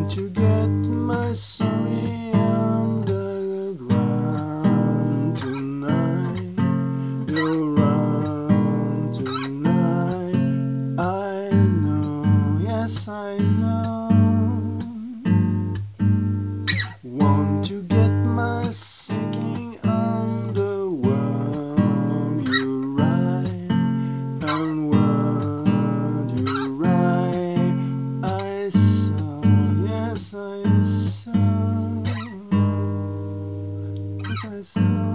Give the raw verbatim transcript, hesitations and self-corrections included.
Won't you get my sorry on the ground tonight? You'll run tonight. I know, yes I know. Won't you get my sinking on the world you write, and what you write I saw, yes I saw, yes I saw.